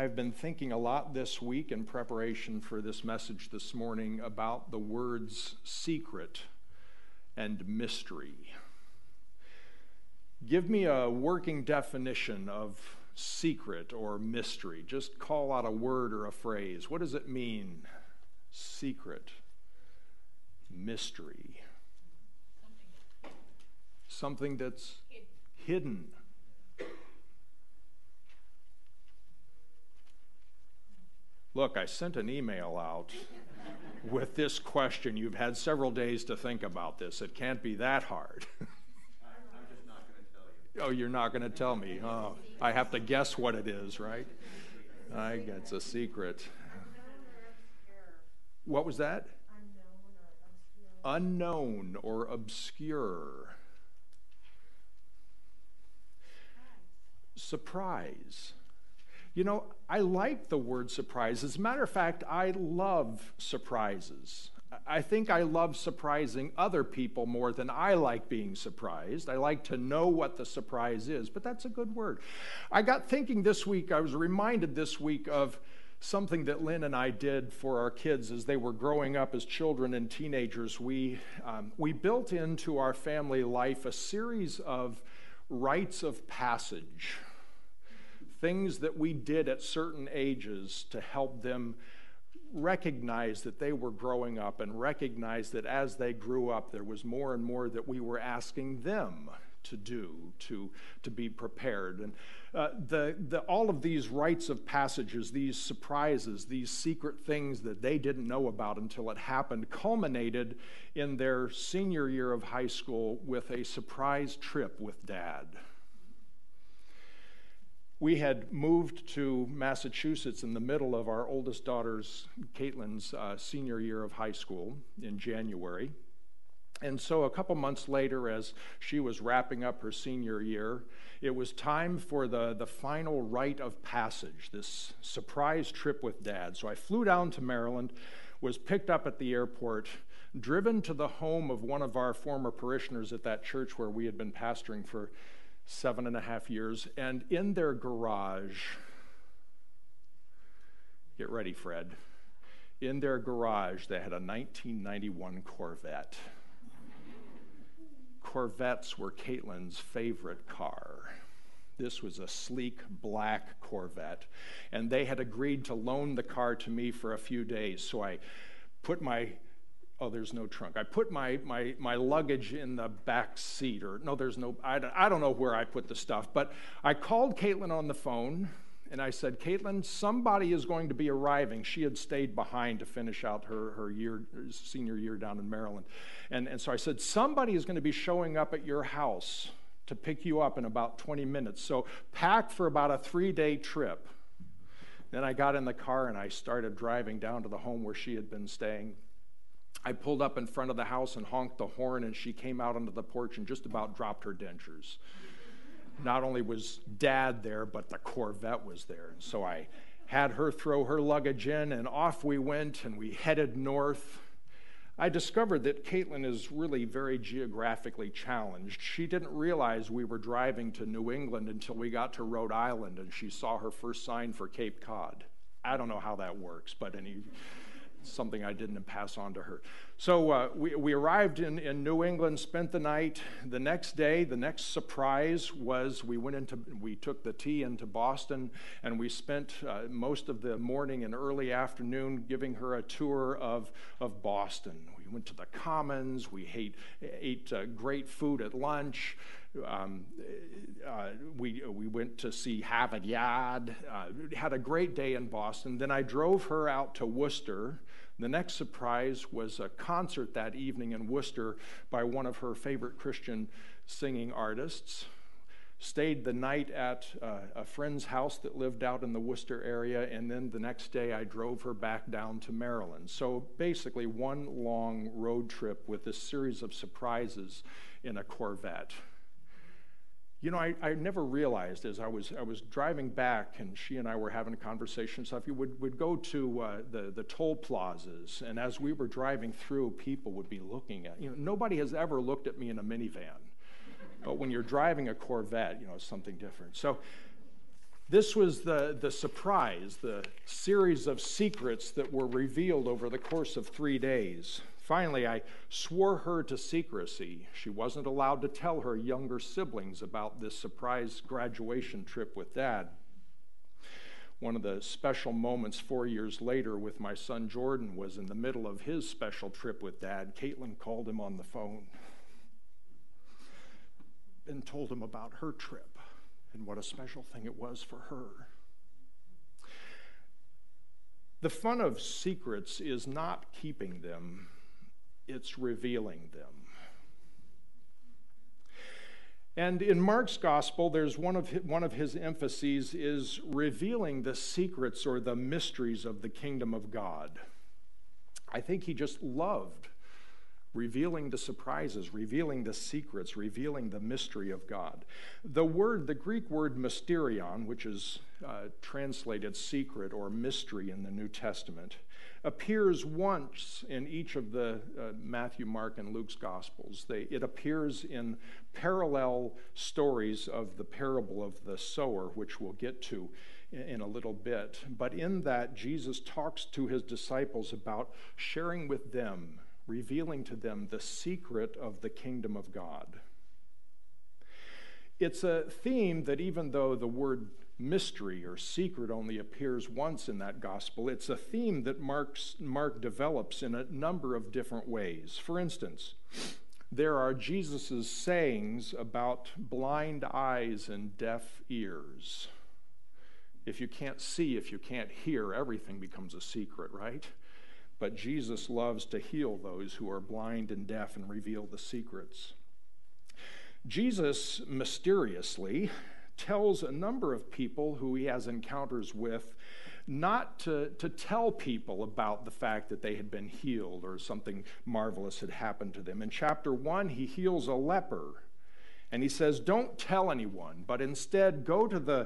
I've been thinking a lot this week in preparation for this message this morning about the words secret and mystery. Give me a working definition of secret or mystery. Just call out a word or a phrase. What does it mean? Secret, mystery. Something that's hidden. Look, I sent an email out with this question. You've had several days to think about this. It can't be that hard. I'm just not going to tell you. Oh, you're not going to tell me. Oh, I have to guess what it is, right? It's a secret. What was that? Unknown or obscure. Surprise. You know, I like the word surprise. As a matter of fact, I love surprises. I think I love surprising other people more than I like being surprised. I like to know what the surprise is, but that's a good word. I got thinking this week, I was reminded this week of something that Lynn and I did for our kids as they were growing up as children and teenagers. We built into our family life a series of rites of passage. Things that we did at certain ages to help them recognize that they were growing up and recognize that as they grew up, there was more and more that we were asking them to do to be prepared. And all of these rites of passages, these surprises, these secret things that they didn't know about until it happened, culminated in their senior year of high school with a surprise trip with Dad. We had moved to Massachusetts in the middle of our oldest daughter's, Caitlin's, senior year of high school in January. And so a couple months later, as she was wrapping up her senior year, it was time for the final rite of passage, this surprise trip with Dad. So I flew down to Maryland, was picked up at the airport, driven to the home of one of our former parishioners at that church where we had been pastoring for 7.5 years, and in their garage, get ready, Fred, in their garage they had a 1991 Corvette. Corvettes were Caitlin's favorite car. This was a sleek black Corvette, and they had agreed to loan the car to me for a few days, so I put there's no trunk. I put my luggage in the back seat, I don't know where I put the stuff, but I called Caitlin on the phone, and I said, Caitlin, somebody is going to be arriving. She had stayed behind to finish out her senior year down in Maryland. And so I said, somebody is going to be showing up at your house to pick you up in about 20 minutes. So pack for about a 3-day trip. Then I got in the car, and I started driving down to the home where she had been staying. I pulled up in front of the house and honked the horn, and she came out onto the porch and just about dropped her dentures. Not only was Dad there, but the Corvette was there. And so I had her throw her luggage in, and off we went, and we headed north. I discovered that Caitlin is really very geographically challenged. She didn't realize we were driving to New England until we got to Rhode Island, and she saw her first sign for Cape Cod. I don't know how that works, but something I didn't pass on to her. So we arrived in New England, spent the night. The next day, the next surprise was we took the T into Boston, and we spent most of the morning and early afternoon giving her a tour of Boston. We went to the Commons. We ate great food at lunch. We went to see Harvard Yard. Had a great day in Boston. Then I drove her out to Worcester. The next surprise was a concert that evening in Worcester by one of her favorite Christian singing artists. Stayed the night at a friend's house that lived out in the Worcester area, and then the next day I drove her back down to Maryland. So basically one long road trip with this series of surprises in a Corvette. You know, I never realized as I was driving back, and she and I were having a conversation, so if you would go to the toll plazas, and as we were driving through, people would be looking at, nobody has ever looked at me in a minivan. But when you're driving a Corvette, it's something different. So This was the surprise, the series of secrets that were revealed over the course of 3 days. Finally, I swore her to secrecy. She wasn't allowed to tell her younger siblings about this surprise graduation trip with Dad. One of the special moments 4 years later with my son Jordan was in the middle of his special trip with Dad. Caitlin called him on the phone and told him about her trip and what a special thing it was for her. The fun of secrets is not keeping them, it's revealing them. And in Mark's gospel, there's one of his emphases is revealing the secrets or the mysteries of the kingdom of God. I think he just loved revealing the surprises, revealing the secrets, revealing the mystery of God. The Greek word mysterion, which is translated secret or mystery in the New Testament, appears once in each of the Matthew, Mark, and Luke's Gospels. It appears in parallel stories of the parable of the sower, which we'll get to in a little bit. But in that, Jesus talks to his disciples about sharing with them, revealing to them the secret of the kingdom of God. It's a theme that even though the word mystery or secret only appears once in that gospel, it's a theme that Mark develops in a number of different ways. For instance, there are Jesus' sayings about blind eyes and deaf ears. If you can't see, if you can't hear, everything becomes a secret, right? But Jesus loves to heal those who are blind and deaf and reveal the secrets. Jesus mysteriously tells a number of people who he has encounters with not to tell people about the fact that they had been healed or something marvelous had happened to them. In chapter 1, he heals a leper, and he says, don't tell anyone, but instead go to the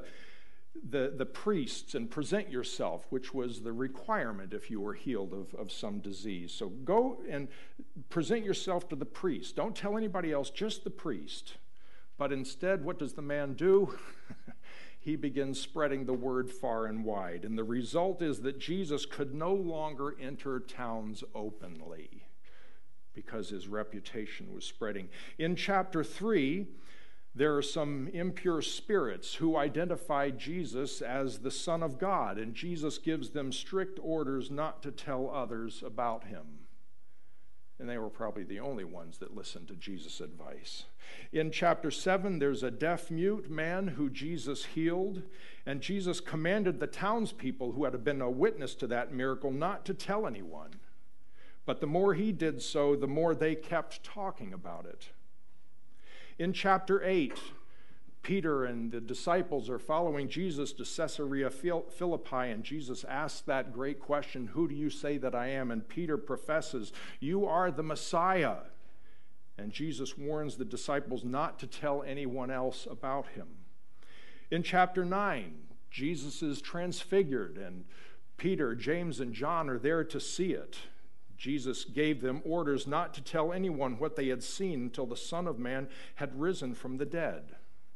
priests and present yourself, which was the requirement if you were healed of some disease. So go and present yourself to the priest. Don't tell anybody else, just the priest. But instead, what does the man do? He begins spreading the word far and wide. And the result is that Jesus could no longer enter towns openly because his reputation was spreading. In chapter 3, there are some impure spirits who identify Jesus as the Son of God, and Jesus gives them strict orders not to tell others about him. And they were probably the only ones that listened to Jesus' advice. In chapter 7, there's a deaf-mute man who Jesus healed, and Jesus commanded the townspeople who had been a witness to that miracle not to tell anyone. But the more he did so, the more they kept talking about it. In chapter 8, Peter and the disciples are following Jesus to Caesarea Philippi, and Jesus asks that great question, who do you say that I am? And Peter professes, you are the Messiah. And Jesus warns the disciples not to tell anyone else about him. In chapter 9, Jesus is transfigured, and Peter, James, and John are there to see it. Jesus gave them orders not to tell anyone what they had seen until the Son of Man had risen from the dead.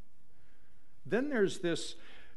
Then there's the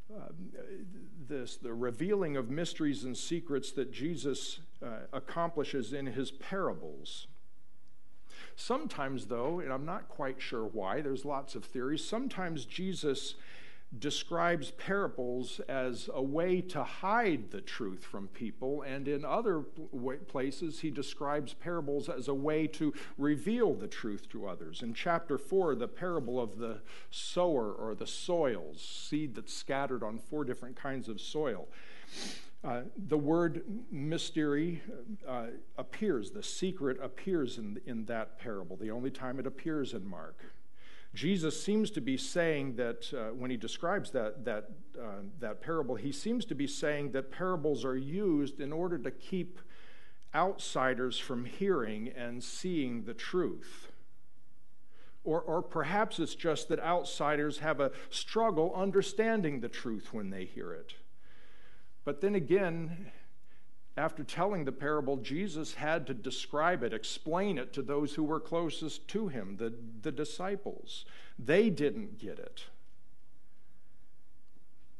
revealing of mysteries and secrets that Jesus accomplishes in his parables. Sometimes, though, and I'm not quite sure why, there's lots of theories, sometimes Jesus describes parables as a way to hide the truth from people, and in other places he describes parables as a way to reveal the truth to others. In chapter 4, the parable of the sower or the soils, seed that's scattered on 4 different kinds of soil. The word mystery appears, the secret appears in that parable, the only time it appears in Mark. Jesus seems to be saying that when he describes that parable, he seems to be saying that parables are used in order to keep outsiders from hearing and seeing the truth. Or perhaps it's just that outsiders have a struggle understanding the truth when they hear it. But then again, after telling the parable, Jesus had to describe it, explain it to those who were closest to him, the disciples. They didn't get it.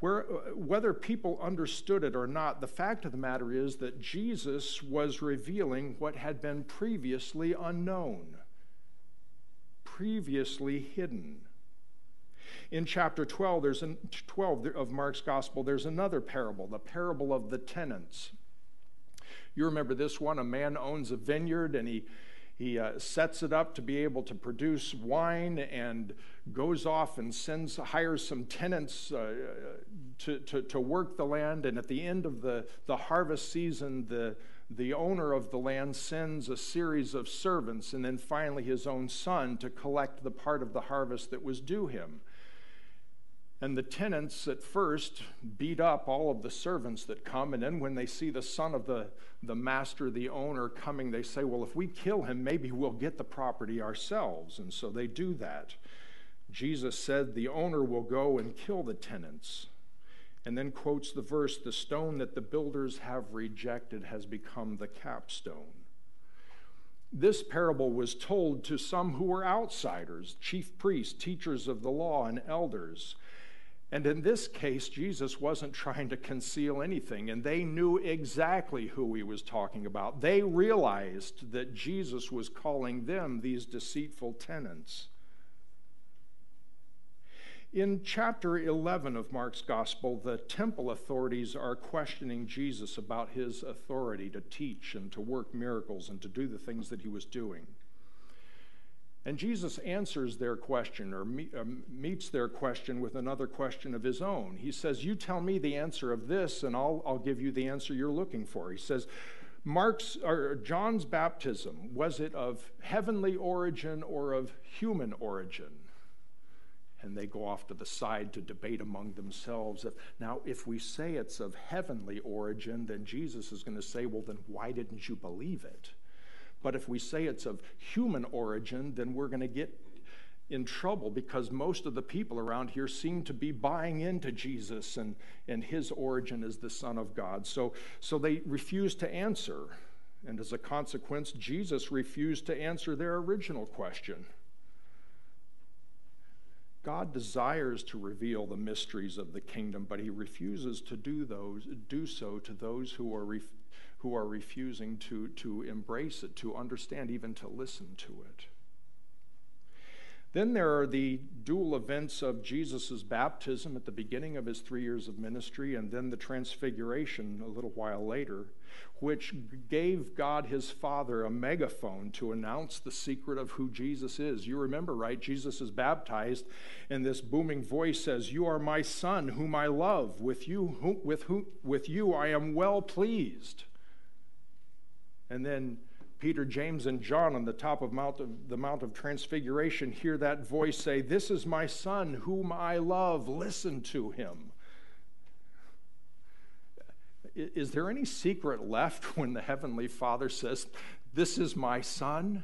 Whether people understood it or not, the fact of the matter is that Jesus was revealing what had been previously unknown, previously hidden. In chapter 12, 12 of Mark's gospel, there's another parable, the parable of the tenants. You remember this one. A man owns a vineyard, and he sets it up to be able to produce wine, and goes off and hires some tenants to work the land. And at the end of the harvest season, the owner of the land sends a series of servants, and then finally his own son, to collect the part of the harvest that was due him. And the tenants at first beat up all of the servants that come, and then when they see the son of the master, the owner, coming, they say, well, if we kill him, maybe we'll get the property ourselves. And so they do that. Jesus said the owner will go and kill the tenants, and then quotes the verse, the stone that the builders have rejected has become the capstone. This parable was told to some who were outsiders, chief priests, teachers of the law, and elders. And in this case, Jesus wasn't trying to conceal anything, and they knew exactly who he was talking about. They realized that Jesus was calling them these deceitful tenants. In chapter 11 of Mark's gospel, the temple authorities are questioning Jesus about his authority to teach and to work miracles and to do the things that he was doing. And Jesus answers their question, or meets their question with another question of his own. He says, you tell me the answer of this, and I'll give you the answer you're looking for. He says, John's baptism, was it of heavenly origin or of human origin? And they go off to the side to debate among themselves. Now, if we say it's of heavenly origin, then Jesus is going to say, well, then why didn't you believe it? But if we say it's of human origin, then we're going to get in trouble, because most of the people around here seem to be buying into Jesus and his origin as the Son of God. So they refuse to answer. And as a consequence, Jesus refused to answer their original question. God desires to reveal the mysteries of the kingdom, but he refuses to do so to those who are refusing to embrace it, to understand, even to listen to it. Then there are the dual events of Jesus' baptism at the beginning of his 3 years of ministry, and then the transfiguration a little while later, which gave God his Father a megaphone to announce the secret of who Jesus is. You remember, right? Jesus is baptized, and this booming voice says, you are my Son, whom I love. With you I am well pleased. And then Peter, James, and John on the top of the Mount of Transfiguration hear that voice say, this is my Son whom I love, listen to him. Is there any secret left when the Heavenly Father says, this is my Son?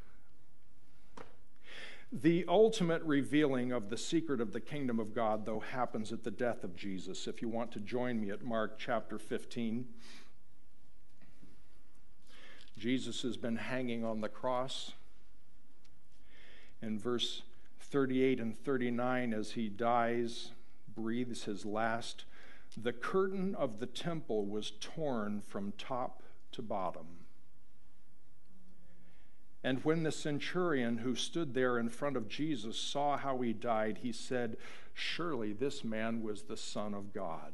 The ultimate revealing of the secret of the kingdom of God, though, happens at the death of Jesus. If you want to join me at Mark chapter 15. Jesus has been hanging on the cross. In verse 38 and 39, as he dies, breathes his last, the curtain of the temple was torn from top to bottom. And when the centurion who stood there in front of Jesus saw how he died, he said, surely this man was the Son of God.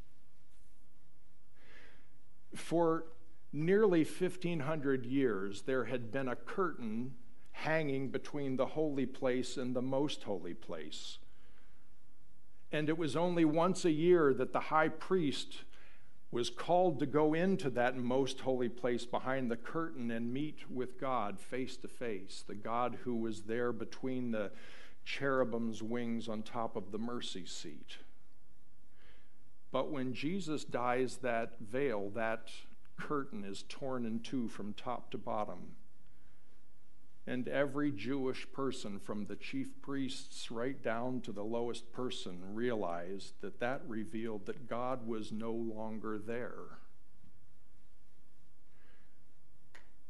For nearly 1,500 years, there had been a curtain hanging between the holy place and the most holy place. And it was only once a year that the high priest was called to go into that most holy place behind the curtain and meet with God face to face, the God who was there between the cherubim's wings on top of the mercy seat. But when Jesus dies, that veil, that curtain is torn in two from top to bottom. And every Jewish person, from the chief priests right down to the lowest person, realized that that revealed that God was no longer there.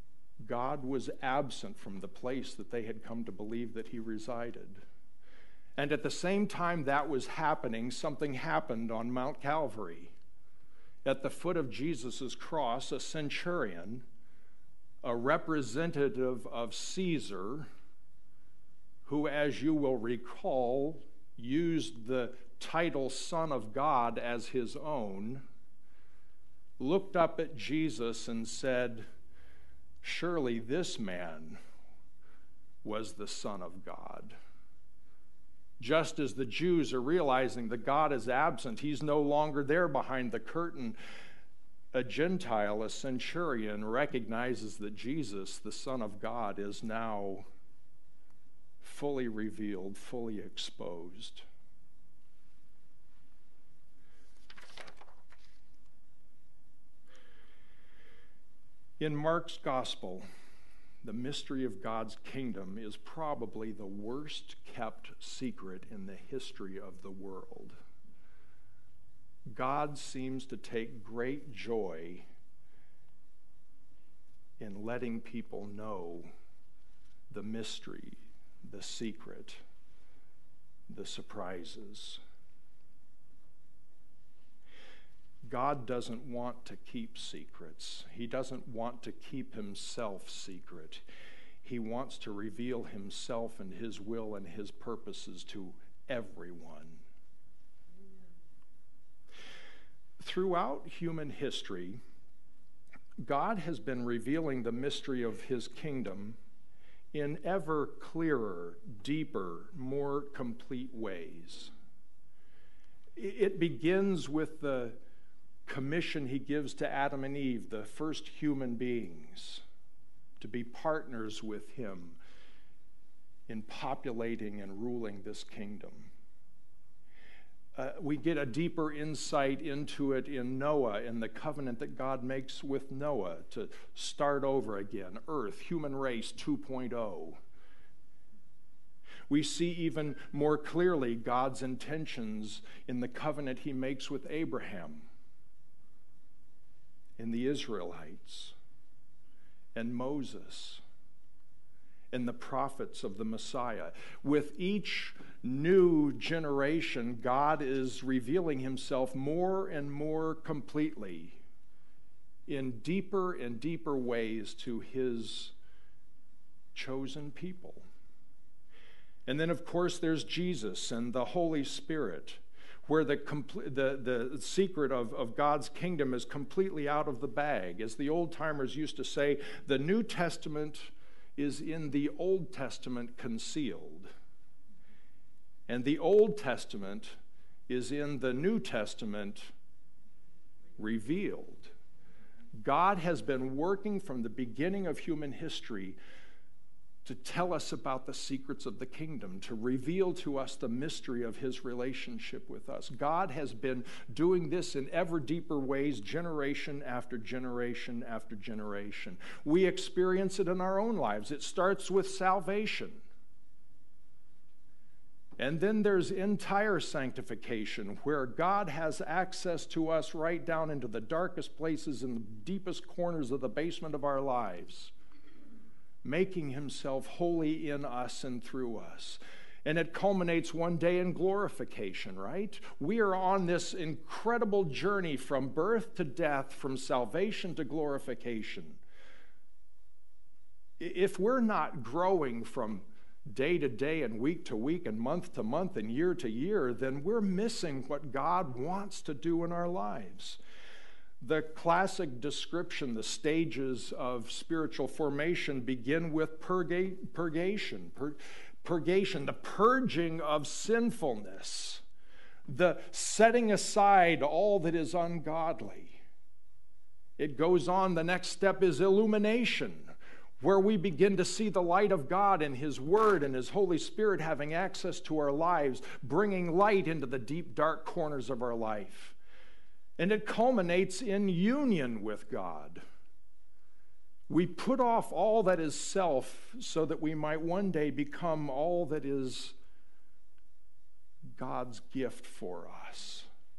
God was absent from the place that they had come to believe that he resided. And at the same time that was happening, something happened on Mount Calvary. At the foot of Jesus' cross, a centurion, a representative of Caesar, who, as you will recall, used the title Son of God as his own, looked up at Jesus and said, "Surely this man was the Son of God." Just as the Jews are realizing that God is absent, he's no longer there behind the curtain, a Gentile, a centurion, recognizes that Jesus, the Son of God, is now fully revealed, fully exposed. In Mark's gospel, the mystery of God's kingdom is probably the worst kept secret in the history of the world. God seems to take great joy in letting people know the mystery, the secret, the surprises. God doesn't want to keep secrets. He doesn't want to keep himself secret. He wants to reveal himself and his will and his purposes to everyone. Throughout human history, God has been revealing the mystery of his kingdom in ever clearer, deeper, more complete ways. It begins with the commission he gives to Adam and Eve, the first human beings, to be partners with him in populating and ruling this kingdom. We get a deeper insight into it in Noah, in the covenant that God makes with Noah to start over again, earth, human race 2.0. We see even more clearly God's intentions in the covenant he makes with Abraham, in the Israelites, and Moses, and the prophets of the Messiah. With each new generation, God is revealing himself more and more completely in deeper and deeper ways to his chosen people. And then, of course, there's Jesus and the Holy Spirit, where the secret of God's kingdom is completely out of the bag. As the old-timers used to say, the New Testament is in the Old Testament concealed, and the Old Testament is in the New Testament revealed. God has been working from the beginning of human history to tell us about the secrets of the kingdom, to reveal to us the mystery of his relationship with us. God has been doing this in ever deeper ways, generation after generation after generation. We experience it in our own lives. It starts with salvation. And then there's entire sanctification, where God has access to us right down into the darkest places and the deepest corners of the basement of our lives, making himself holy in us and through us. And it culminates one day in glorification, right? We are on this incredible journey from birth to death, from salvation to glorification. If we're not growing from day to day and week to week and month to month and year to year, then we're missing what God wants to do in our lives. The classic description, the stages of spiritual formation, begin with purgation, the purging of sinfulness, the setting aside all that is ungodly. It goes on, the next step is illumination, where we begin to see the light of God and his word and his Holy Spirit having access to our lives, bringing light into the deep, dark corners of our life. And it culminates in union with God. We put off all that is self so that we might one day become all that is God's gift for us.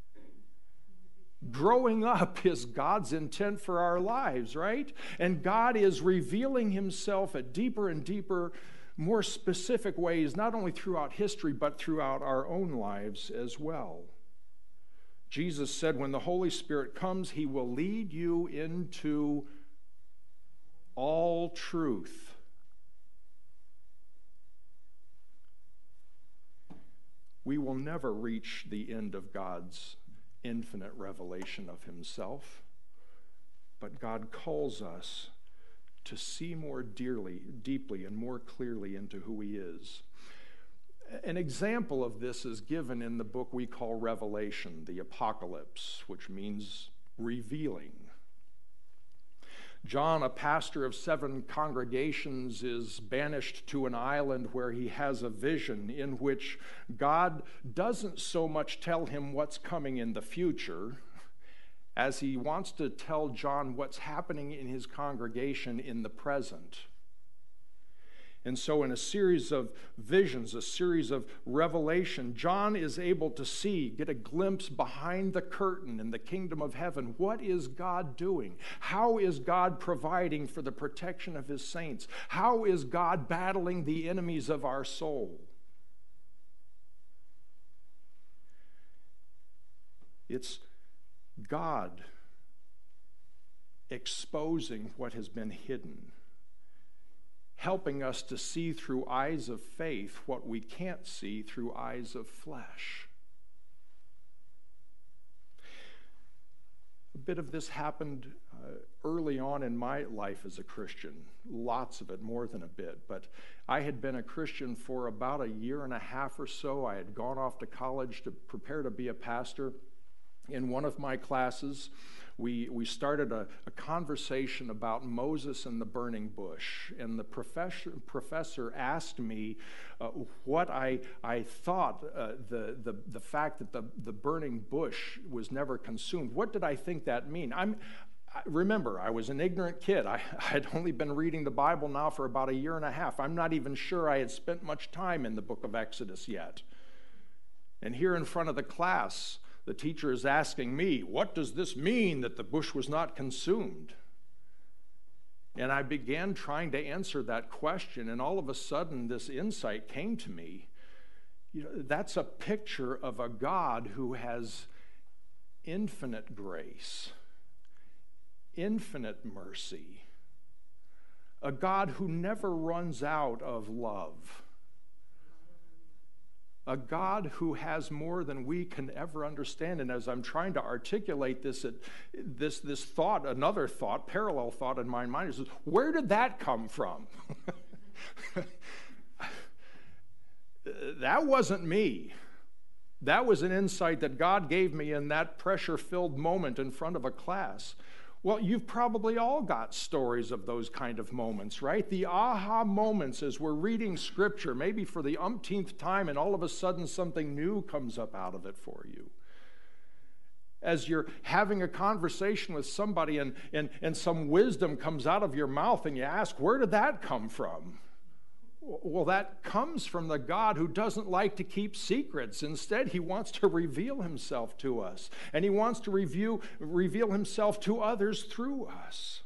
Growing up is God's intent for our lives, right? And God is revealing himself at deeper and deeper more specific ways, not only throughout history, but throughout our own lives as well. Jesus said, when the Holy Spirit comes, he will lead you into all truth. We will never reach the end of God's infinite revelation of himself, but God calls us to see more deeply and more clearly into who he is. An example of this is given in the book we call Revelation, the Apocalypse, which means revealing. John, a pastor of 7 congregations, is banished to an island where he has a vision in which God doesn't so much tell him what's coming in the future as he wants to tell John what's happening in his congregation in the present. And so in a series of visions, a series of revelation, John is able to see, get a glimpse behind the curtain in the kingdom of heaven. What is God doing? How is God providing for the protection of his saints? How is God battling the enemies of our soul? It's God exposing what has been hidden, helping us to see through eyes of faith what we can't see through eyes of flesh. A bit of this happened early on in my life as a Christian. Lots of it, more than a bit. But I had been a Christian for about a year and a half or so. I had gone off to college to prepare to be a pastor. In one of my classes, we started a conversation about Moses and the burning bush, and the professor asked me what I thought the fact that the burning bush was never consumed. What did I think that mean? Remember, I was an ignorant kid. I had only been reading the Bible now for about a year and a half. I'm not even sure I had spent much time in the book of Exodus yet. And here in front of the class, the teacher is asking me, what does this mean that the bush was not consumed? And I began trying to answer that question, and all of a sudden this insight came to me. You know, that's a picture of a God who has infinite grace, infinite mercy, a God who never runs out of love, a God who has more than we can ever understand. And as I'm trying to articulate this thought, another thought, parallel thought in my mind is, where did that come from? That wasn't me. That was an insight that God gave me in that pressure-filled moment in front of a class. Well, you've probably all got stories of those kind of moments, right? The aha moments as we're reading Scripture, maybe for the umpteenth time, and all of a sudden something new comes up out of it for you. As you're having a conversation with somebody and some wisdom comes out of your mouth and you ask, where did that come from? Well, that comes from the God who doesn't like to keep secrets. Instead, he wants to reveal himself to us, and he wants to reveal himself to others through us.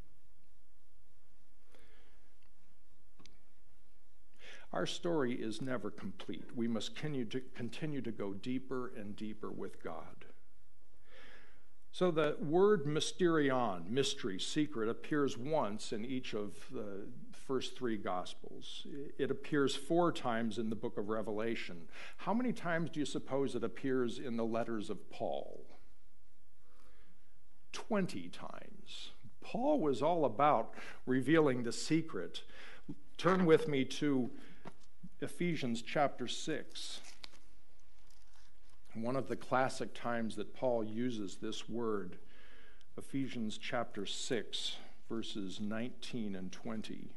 Our story is never complete. We must continue to go deeper and deeper with God. So the word mysterion, mystery, secret, appears once in each of the first 3 Gospels. It appears 4 times in the book of Revelation. How many times do you suppose it appears in the letters of Paul? 20 times. Paul was all about revealing the secret. Turn with me to Ephesians chapter 6. One of the classic times that Paul uses this word, Ephesians chapter 6, verses 19 and 20.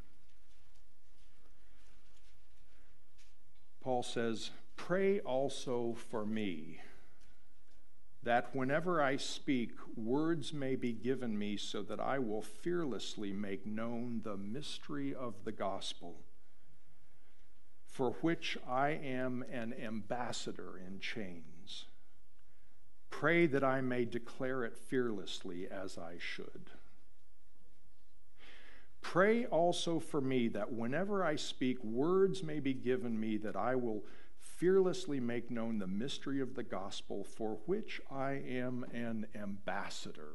Paul says, "Pray also for me, that whenever I speak, words may be given me so that I will fearlessly make known the mystery of the gospel, for which I am an ambassador in chains. Pray that I may declare it fearlessly as I should." Pray also for me that whenever I speak, words may be given me, that I will fearlessly make known the mystery of the gospel, for which I am an ambassador.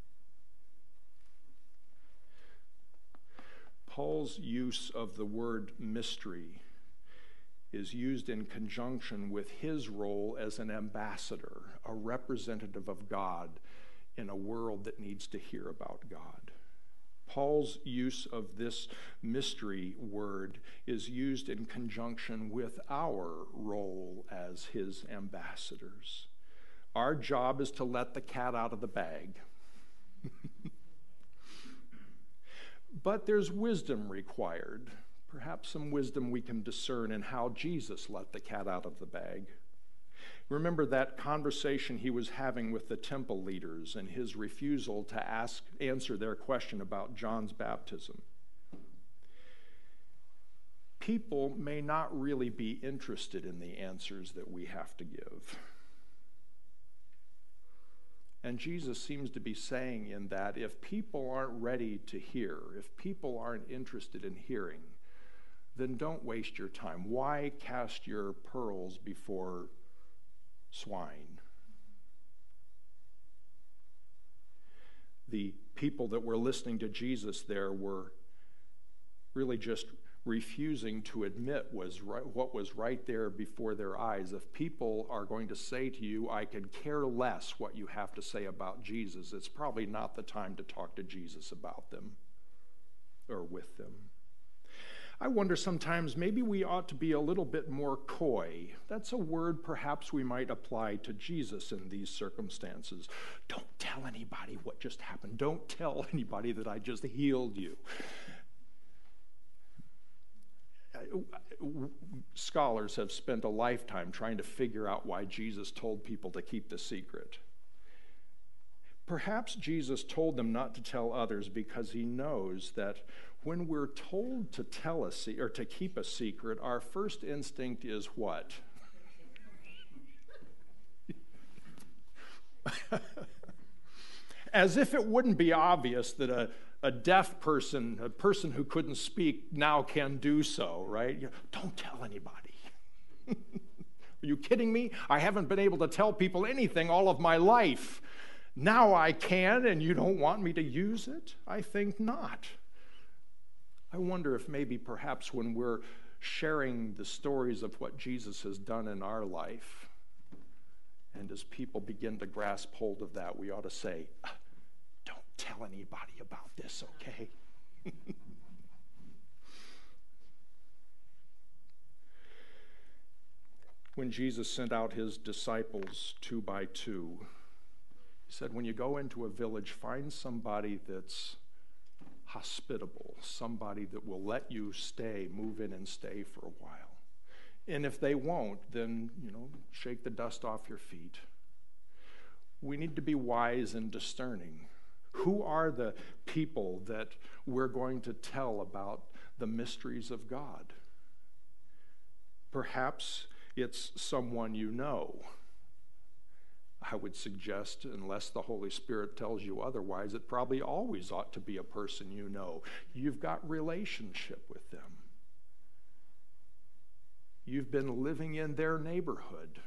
Paul's use of the word mystery is used in conjunction with his role as an ambassador, a representative of God in a world that needs to hear about God. Paul's use of this mystery word is used in conjunction with our role as his ambassadors. Our job is to let the cat out of the bag. But there's wisdom required, perhaps some wisdom we can discern in how Jesus let the cat out of the bag. Remember that conversation he was having with the temple leaders and his refusal to answer their question about John's baptism. People may not really be interested in the answers that we have to give. And Jesus seems to be saying in that if people aren't ready to hear, if people aren't interested in hearing, then don't waste your time. Why cast your pearls before swine? The people that were listening to Jesus there were really just refusing to admit what was right there before their eyes. If people are going to say to you, I could care less what you have to say about Jesus, it's probably not the time to talk to Jesus about them or with them. I wonder sometimes maybe we ought to be a little bit more coy. That's a word perhaps we might apply to Jesus in these circumstances. Don't tell anybody what just happened. Don't tell anybody that I just healed you. Scholars have spent a lifetime trying to figure out why Jesus told people to keep the secret. Perhaps Jesus told them not to tell others because he knows that when we're told to tell or to keep a secret, our first instinct is what? As if it wouldn't be obvious that a deaf person, a person who couldn't speak, now can do so, right? Don't tell anybody. Are you kidding me? I haven't been able to tell people anything all of my life. Now I can, and you don't want me to use it? I think not. I wonder if maybe perhaps when we're sharing the stories of what Jesus has done in our life, and as people begin to grasp hold of that, we ought to say, don't tell anybody about this, okay? When Jesus sent out his disciples 2 by 2, he said, when you go into a village, find somebody that's hospitable, somebody that will let you move in and stay for a while. And if they won't, then, shake the dust off your feet. We need to be wise and discerning. Who are the people that we're going to tell about the mysteries of God? Perhaps it's someone you know. I would suggest, unless the Holy Spirit tells you otherwise, it probably always ought to be a person you know. You've got relationship with them. You've been living in their neighborhood.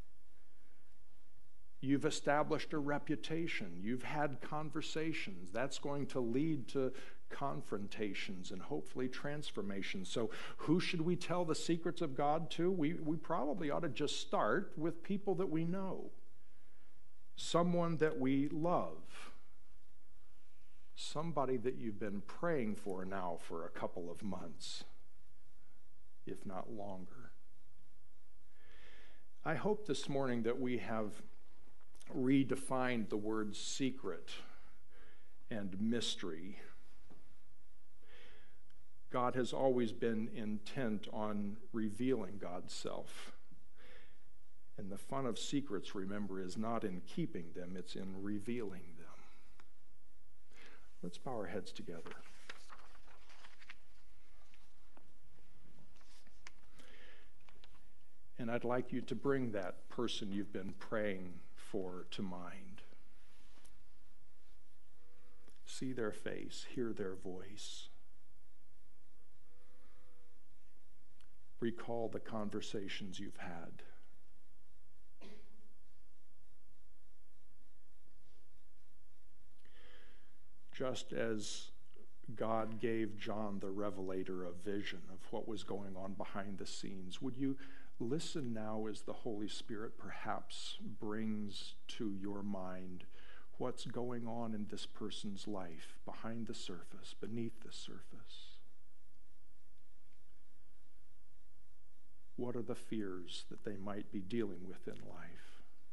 You've established a reputation. You've had conversations. That's going to lead to confrontations and hopefully transformations. So who should we tell the secrets of God to? We probably ought to just start with people that we know. Someone that we love. Somebody that you've been praying for now for a couple of months, if not longer. I hope this morning that we have redefined the words secret and mystery. God has always been intent on revealing God's self. And the fun of secrets, remember, is not in keeping them, it's in revealing them. Let's bow our heads together. And I'd like you to bring that person you've been praying for to mind. See their face, hear their voice. recall the conversations you've had. Just as God gave John the Revelator a vision of what was going on behind the scenes, would you listen now as the Holy Spirit perhaps brings to your mind what's going on in this person's life behind the surface, beneath the surface? What are the fears that they might be dealing with in life?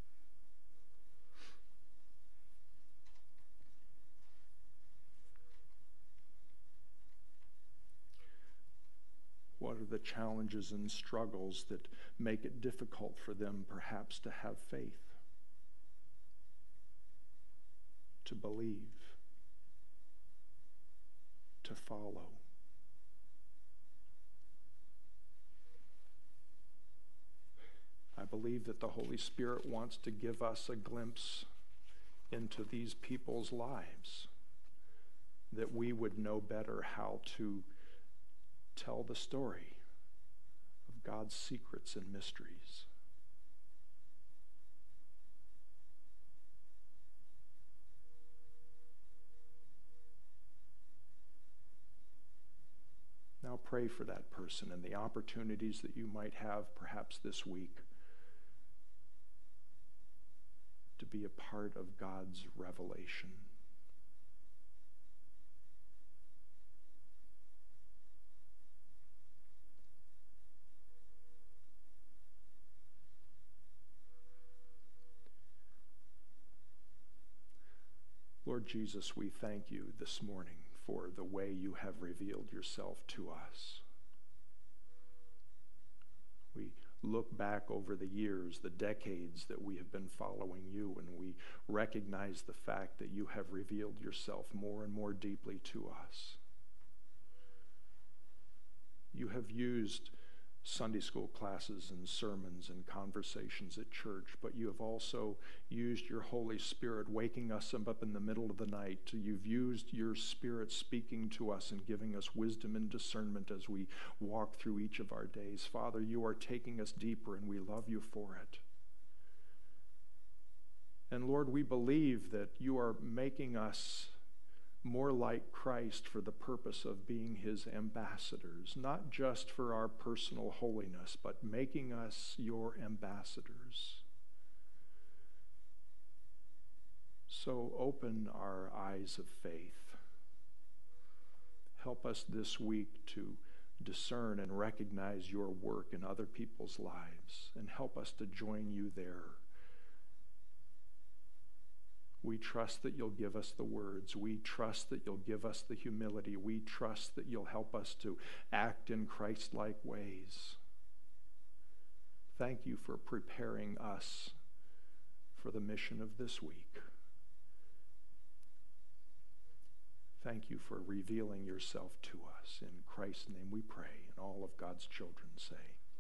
What are the challenges and struggles that make it difficult for them perhaps to have faith, to believe, to follow? I believe that the Holy Spirit wants to give us a glimpse into these people's lives, that we would know better how to tell the story of God's secrets and mysteries. Now pray for that person and the opportunities that you might have perhaps this week to be a part of God's revelation. Lord Jesus, we thank you this morning for the way you have revealed yourself to us. We look back over the years, the decades that we have been following you, and we recognize the fact that you have revealed yourself more and more deeply to us. You have used Sunday school classes and sermons and conversations at church, but you have also used your Holy Spirit waking us up in the middle of the night. You've used your Spirit speaking to us and giving us wisdom and discernment as we walk through each of our days. Father, you are taking us deeper, and we love you for it. And Lord, we believe that you are making us more like Christ for the purpose of being his ambassadors, not just for our personal holiness, but making us your ambassadors. So open our eyes of faith. Help us this week to discern and recognize your work in other people's lives, and help us to join you there. We trust that you'll give us the words. We trust that you'll give us the humility. We trust that you'll help us to act in Christ-like ways. Thank you for preparing us for the mission of this week. Thank you for revealing yourself to us. In Christ's name we pray, and all of God's children say,